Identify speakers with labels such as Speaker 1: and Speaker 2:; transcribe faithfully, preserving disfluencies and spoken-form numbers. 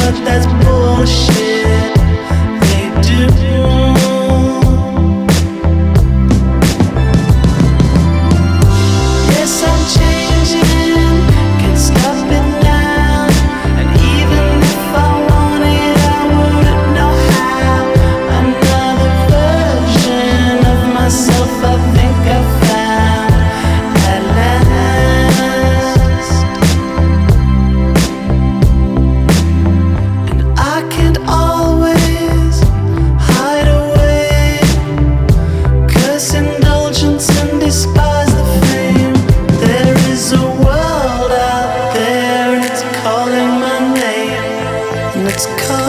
Speaker 1: but that's bullshit. They do. Yes, I'm changing, can't stop it now. And even if I wanted, I wouldn't know how. Another version of myself I think I found at last. And I can't always hide away, 'cause indulgence and despise the fame. There is a world out there and it's calling my name, and it's calling